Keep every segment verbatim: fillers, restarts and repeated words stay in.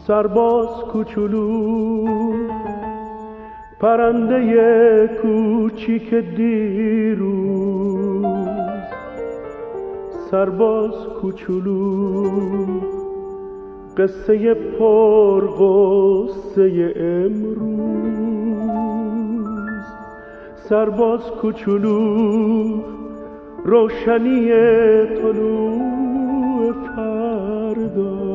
سرباز کوچولو، پرنده کوچیک دیروز، سرباز کوچولو، قصه پر غصه امروز، سرباز کوچولو، روشنی طلوع فردا،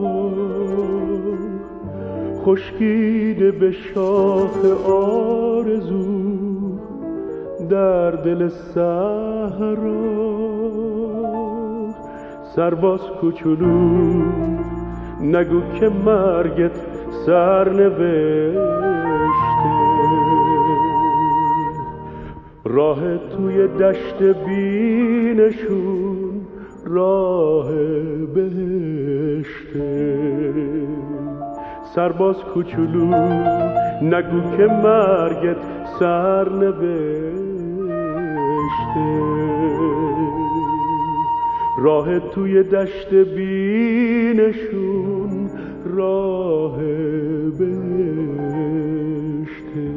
خشکیده به شاخ آرزو در دل صحرا. سرباز کوچولو، نگو که مرگت سرنوشته، راه توی دشت بینشون راه بهشته. سرباز کوچولو، نگو که مرگت سرنوشته، راه توی دشت بینشون راه بهشته.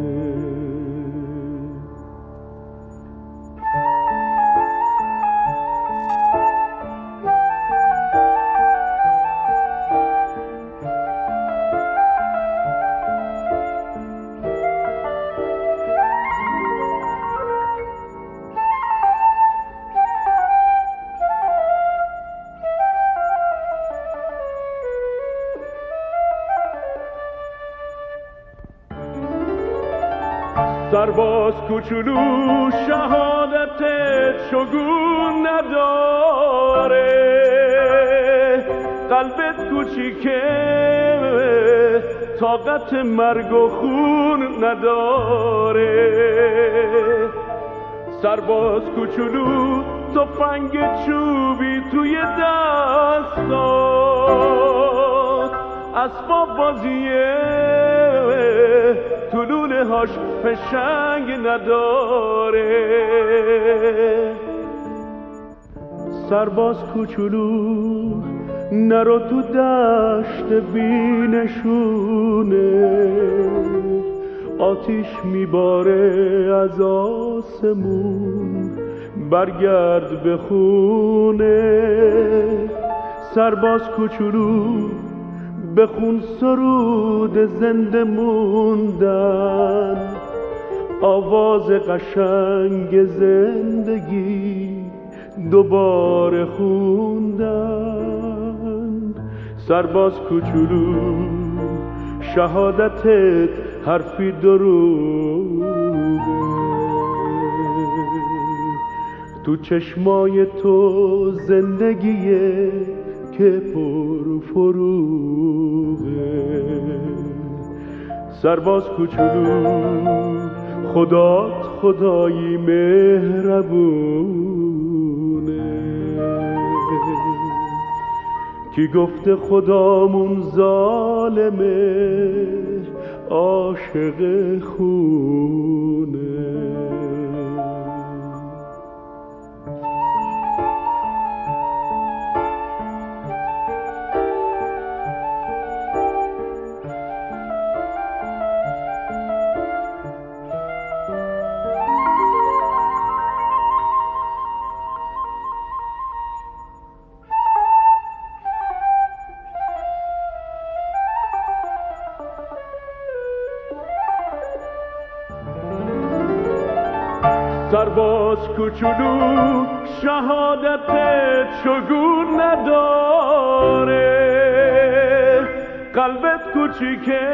سرباز کوچولو، شهادتت شگون نداره، قلبت کوچیکه، طاقت مرگ و خون نداره. سرباز کوچولو، تفنگ چوبی توی دستات، اسباب بازیه، طلوله هاش فشنگ نداره. سرباز کوچولو، نرو تو دشت بینشونه، آتیش میباره از آسمون، برگرد به خونه. سرباز کوچولو، بخون سرود زنده موندن، آواز قشنگ زندگی دوباره خوندن. سرباز کوچولو، شهادتت حرفی دروغه، تو چشمای تو زندگیه که پر فروغه. سرباز کوچولو، خدات خدایی مهربونه، کی گفته خدامون ظالمه، عاشق خونه. سرباز کوچولو، شهادتت شگون نداره، قلبت کوچیکه،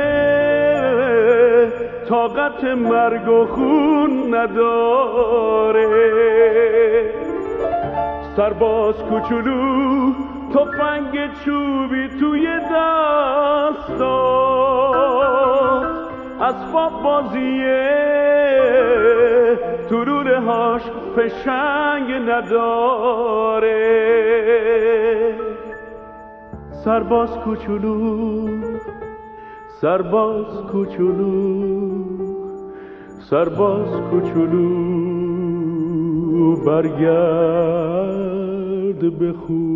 طاقت مرگ و خون نداره. سرباز کوچولو، تفنگ چوبی توی دستات، اسباب بازیه، طلوله هاش فشنگ نداره. سرباز کوچولو، سرباز کوچولو، سرباز کوچولو، برگرد به خون.